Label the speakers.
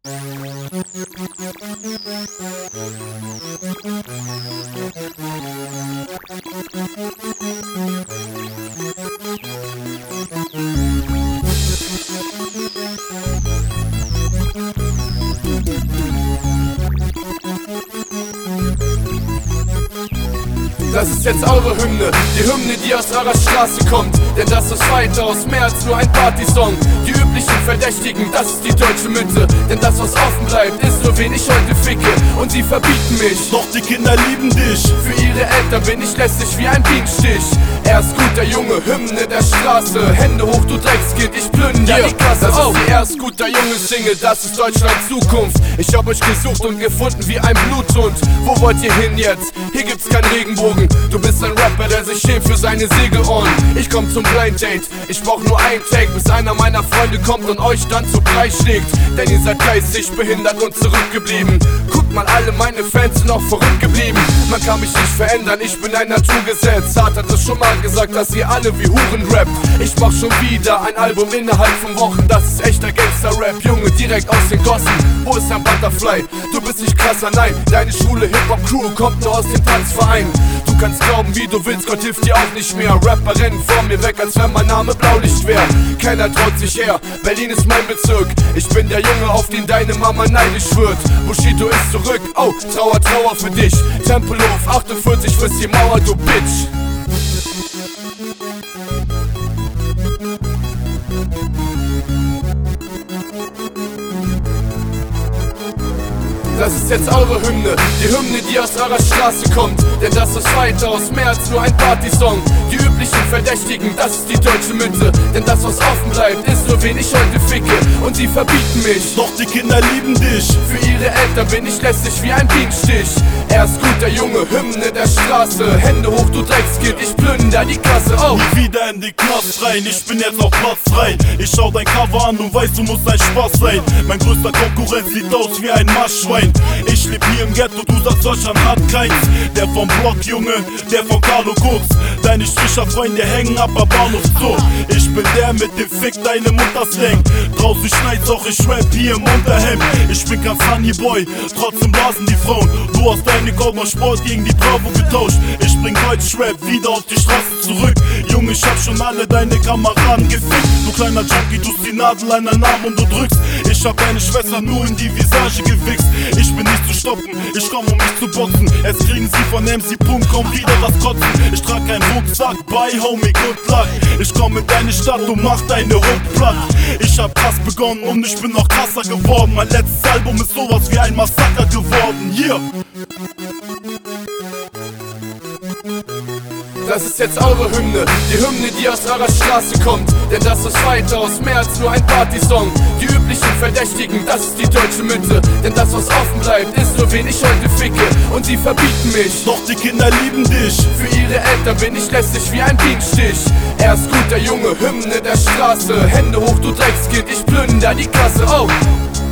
Speaker 1: Das ist jetzt eure Hymne, die Hymne, die aus eurer Straße kommt. Denn das ist weitaus mehr als nur ein Partysong. Die üblichen Verdächtigen, das ist die deutsche Mitte. Denn das, was offen bleibt, ist nur wen ich heute ficke. Und sie verbieten mich,
Speaker 2: doch die Kinder lieben dich.
Speaker 1: Für ihre Eltern bin ich lästig wie ein Bienenstich. Er ist gut, der Junge, Hymne der Straße. Hände hoch, du Dreckskind, ich plünder die Klasse. Das ist die erst gut, der Junge Single, das ist Deutschlands Zukunft. Ich hab euch gesucht und gefunden wie ein Bluthund. Wo wollt ihr hin jetzt? Hier gibt's keinen Regenbogen. Du bist ein Rapper, der sich schämt für seine Segelohren. Ich komm zum Blind Date, ich brauch nur einen Take, bis einer meiner Freunde kommt und euch dann zu Brei schlägt. Denn ihr seid geistig behindert und zurückgeblieben. Guckt mal, alle meine Fans sind noch verrückt geblieben. Man kann mich nicht verändern, ich bin ein Naturgesetz. Hart hat es schon mal gesagt, dass ihr alle wie Huren rappt. Ich mach schon wieder ein Album innerhalb von Wochen. Das ist echter Gangster-Rap, Junge, direkt aus den Gossen. Wo ist ein Butterfly? Du bist nicht krasser, nein. Deine Schule Hip-Hop-Crew kommt nur aus dem Tanzverein. Du kannst glauben, wie du willst, Gott hilft dir auch nicht mehr. Rapper rennen vor mir weg, als wenn mein Name Blaulicht wär. Keiner traut sich her, Berlin ist mein Bezirk. Ich bin der Junge, auf den deine Mama neidisch wird. Bushido ist zurück, oh, Trauer, Trauer für dich. Tempelhof 48 frisst die Mauer, du Bitch. Das ist jetzt eure Hymne, die Hymne, die aus eurer Straße kommt. Denn das ist weitaus mehr als nur ein Partysong. Die üblichen Verdächtigen, das ist die deutsche Mitte. Denn das, was offen bleibt, ist nur wen ich heute ficke. Und sie verbieten mich,
Speaker 2: doch die Kinder lieben dich.
Speaker 1: Für ihre Eltern bin ich lästig wie ein Bienenstich. Er ist gut, der Junge, Hymne der Straße. Hände hoch, du Dreckskind, ich plünder die Klasse. Oh,
Speaker 2: nie wieder in die Knast rein, ich bin jetzt auf Platz rein. Ich schau dein Cover an und weiß, du musst ein Spaß sein. Mein größter Konkurrent sieht aus wie ein Marschschwein. Ich leb hier im Ghetto, du sagst, Deutschland hat keins. Der vom Block, Junge, der von Carlo Koks. Deine Stricherfreunde hängen ab am Bahnhof Zoo. Ich bin der mit dem Fick deine Mutter Slang. Draußen schneit's auch, ich rap hier im Unterhemd. Ich bin kein Funnyboy, trotzdem blasen die Frauen. Du hast deine Goldmann Sport gegen die Bravo getauscht. Ich bring Deutschrap wieder auf die Straße zurück. Junge, ich hab schon alle deine Kameraden gefickt. Du kleiner Junkie, tust die Nadel an deinen Arm und du drückst. Ich hab deine Schwester nur in die Visage gewichst. Ich bin nicht zu stoppen, ich komm um mich zu boxen. Jetzt kriegen sie von MC Punk, komm wieder das Kotzen. Ich trag keinen Rucksack, bye homie, good luck. Ich komm in deine Stadt und mach deine Hook platt. Ich hab krass begonnen und ich bin noch krasser geworden. Mein letztes Album ist sowas wie ein Massaker geworden, yeah.
Speaker 1: Das ist jetzt eure Hymne, die Hymne, die aus eurer Straße kommt. Denn das ist weitaus mehr als nur ein Partysong. Die üblichen Verdächtigen, das ist die deutsche Mitte. Denn das, was offen bleibt, ist nur wen ich heute ficke. Und sie verbieten mich,
Speaker 2: doch die Kinder lieben dich.
Speaker 1: Für ihre Eltern bin ich lästig wie ein Bienenstich. Er ist gut, der Junge, Hymne der Straße. Hände hoch, du Dreckskind, ich plünder die Klasse, oh.